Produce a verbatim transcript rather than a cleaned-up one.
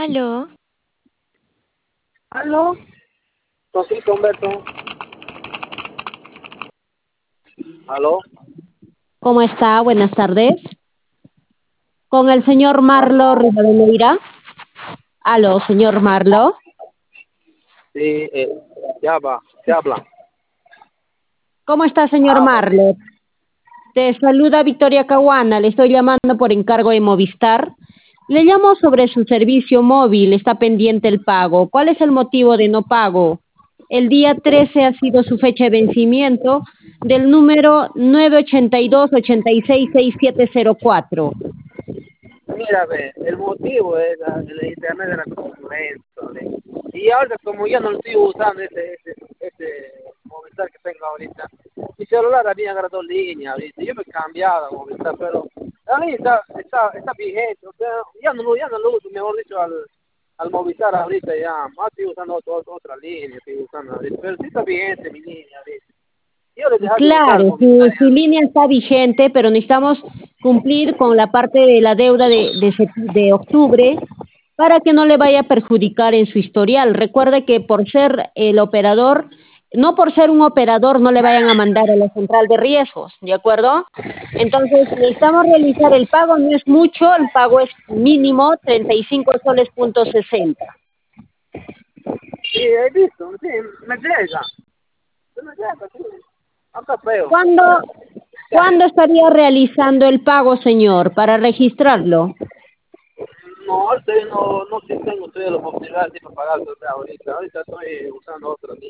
Aló, ¿Aló? Tosito, Humberto. ¿Aló? ¿Cómo está? Buenas tardes. Con el señor Marlo ¿Aló? Rivadeneira. Aló, señor Marlo. Sí, eh, ya va, ya habla. ¿Cómo está, señor Habla. Marlo? Te saluda Victoria Caguana. Le estoy llamando por encargo de Movistar. Le llamo sobre su servicio móvil. Está pendiente el pago. ¿Cuál es el motivo de no pago? El día trece ha sido su fecha de vencimiento del número nueve ocho dos, ocho seis, seis siete cero cuatro. Mira, ve, el motivo es la, el internet era como lento, ¿ve? Y ahora como ya no lo estoy usando este, este, este Movistar que tengo ahorita, mi celular había agarrado dos líneas ahorita, yo me he cambiado a Movistar, pero la línea está, está, está vigente, o sea, ya no, lo- ya no lo uso, mejor dicho, al, al Movistar ahorita ya, más estoy usando otro- otra línea, estoy usando ahorita, pero sí está vigente mi línea ahorita. Yo le dejé de usar Claro, Movistar su, su ya. línea está vigente, pero necesitamos cumplir con la parte de la deuda de, de, sep- de octubre para que no le vaya a perjudicar en su historial. Recuerde que por ser el operador, no por ser un operador no le vayan a mandar a la central de riesgos, ¿de acuerdo? Entonces, necesitamos realizar el pago, no es mucho, el pago es mínimo treinta y cinco soles punto sesenta. Sí, he visto, sí, me llega. Me llega, sí. No está feo. ¿Cuándo, Ya, ¿Cuándo estaría realizando el pago, señor, para registrarlo? no, ahorita yo no, no sé, tengo todavía la posibilidad de pagar ahorita. Ahorita estoy usando otro.